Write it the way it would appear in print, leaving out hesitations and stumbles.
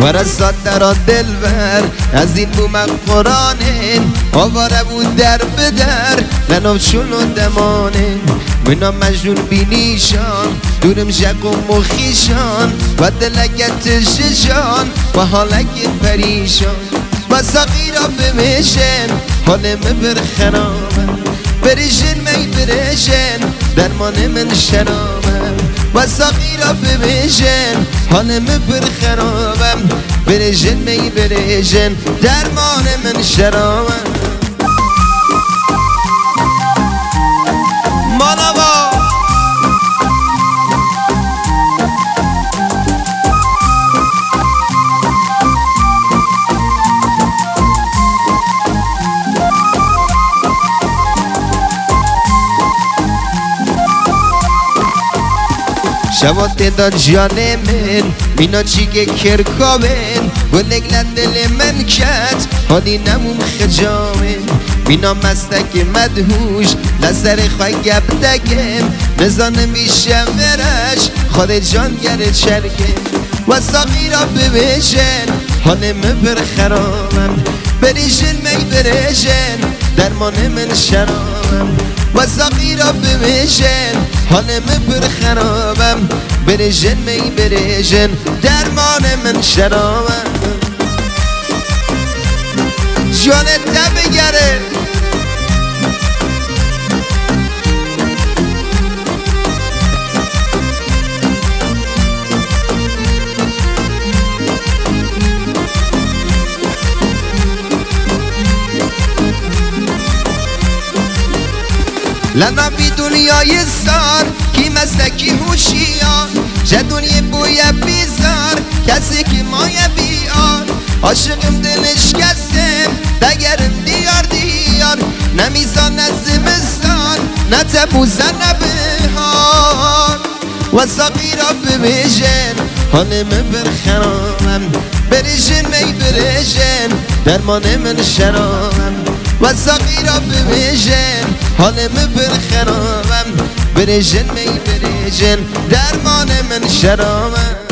ورسات در آن دلبر از این بومق قرآنه آواره بود در بدر لنام چون دمانه منا مجنون بینیشان دورم جق و مخیشان و دلگت ششان و حالک پریشان و سقیرا بمیشن حالم برخرامم بریشن می بریشن درمان من شرامم و سقیرا بمیشن حالم برخرامم بریشن می بریشن درمان من شرامم مانوا شوات داد جان من مینا چیگه کرکابن گلگلت دل من کت حالی نموم خجامن مینا مستک مدهوش لسر خواه گب دگم نزانه میشه ورش خود جان گره چرگم و ساقیرا ببیشن حالم برخرامم بریشن می بریشن درمان من شرامم و ساقیرا ببیشن حالم برخرامم بریشن می بریشن درمان من شرامم جانت بگره لنا بی دنیای سار کی مستکی هوشیار چه دنیا بوی بیزار کسی که مای بیار عاشقم دلش کسم دگرم دیار نمیزان زمستان نه تبوزن نه بهار و ساقیرا بمیشن حالم برخرامم بریشن می بریشن درمان من شرامم و ساقیرا بمیشن حالم برخرامم بریشن می بریشن درمان من شرامم